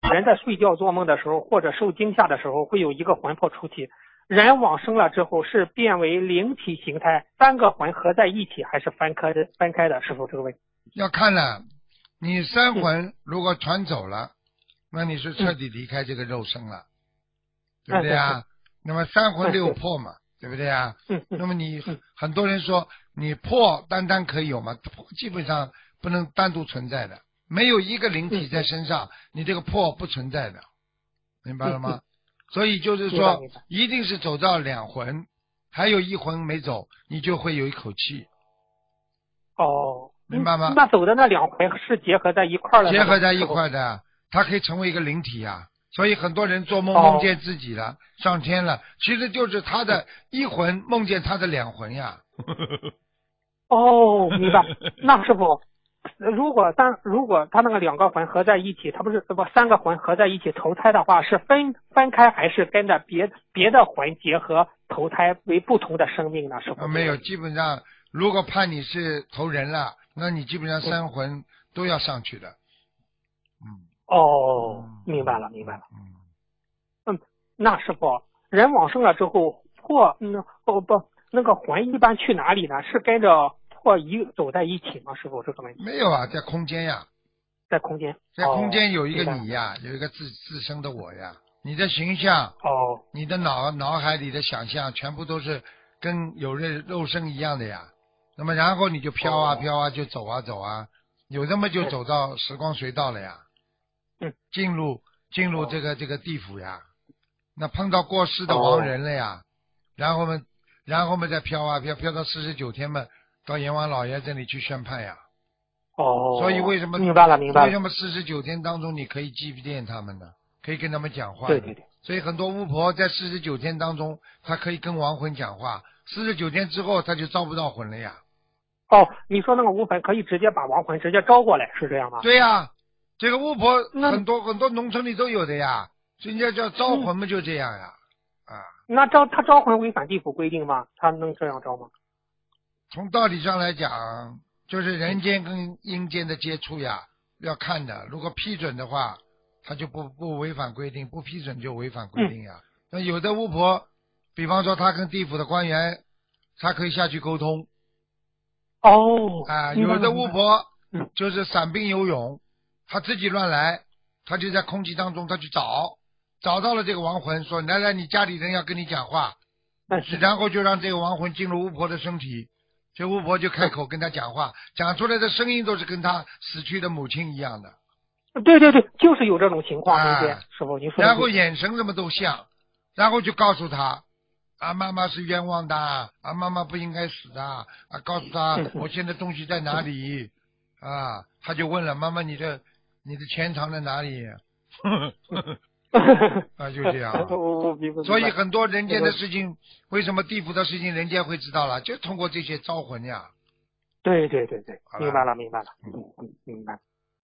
人在睡觉做梦的时候或者受惊吓的时候，会有一个魂魄出体。人往生了之后是变为灵体形态，三个魂合在一起还是分开的？是否这个问题？ 要看了，你三魂如果传走了，那你是彻底离开这个肉身了，对不对啊？那么三魂六魄嘛，对不对啊？那么你很多人说你魄单单可以有吗？魄基本上不能单独存在的，没有一个灵体在身上，你这个魄不存在的，明白了吗？所以就是说，一定是走到两魂，还有一魂没走，你就会有一口气。 哦， 明白吗？ 那走的那两魂是结合在一块了？ 结合在一块的，它可以成为一个灵体啊。所以很多人做梦梦见自己了，上天了，其实就是他的一魂梦见他的两魂呀。 哦，明白。那师傅，如果他那个两个魂合在一起，他不是三个魂合在一起投胎的话，是分开还是跟着别的魂结合投胎为不同的生命呢？师傅？ 没有，基本上如果判你是投人了，那你基本上三魂都要上去的。 明白了。那师傅，人往生了之后，那个魂一般去哪里呢？是跟着魄走在一起吗？师傅，这个问题？ 没有啊，在空间呀。 在空间。 在空间有一个你呀，有一个自身的我呀，你的形象，你的脑海里的想象，全部都是跟有肉身一样的呀。那么然后你就飘啊飘啊，就走啊走啊，有那么就走到时光隧道了呀。进入这个地府呀。那碰到过世的亡人了呀，然后嘛再飘啊飘到49天嘛，到阎王老爷这里去宣判呀。所以为什么明白了？ 为什么49天当中你可以祭奠他们呢？可以跟他们讲话。 对。 所以很多巫婆在49天当中，她可以跟亡魂讲话，49天之后她就招不到魂了呀。 你说那个巫魂可以直接把亡魂直接招过来，是这样吗？ 对呀，这个巫婆很多农村里都有的呀，人家叫招魂嘛，就这样呀。 那他招魂违反地府规定吗？他能这样招吗？ 从道理上来讲，就是人间跟阴间的接触呀，要看的。如果批准的话，他就不违反规定；不批准就违反规定呀。那有的巫婆，比方说他跟地府的官员，他可以下去沟通。有的巫婆就是散兵游勇，他自己乱来，他就在空气当中他去找到了这个亡魂，说来你家里人要跟你讲话，然后就让这个亡魂进入巫婆的身体，这巫婆就开口跟他讲话，讲出来的声音都是跟他死去的母亲一样的。 对，就是有这种情况，师傅您说。 然后眼神什么都像，然后就告诉他妈妈是冤枉的妈妈不应该死的告诉他我现在东西在哪里他就问了妈妈你的钱藏在哪里就这样所以很多人间的事情，为什么地府的事情人间会知道了，就通过这些招魂呀。 对，明白了。明白。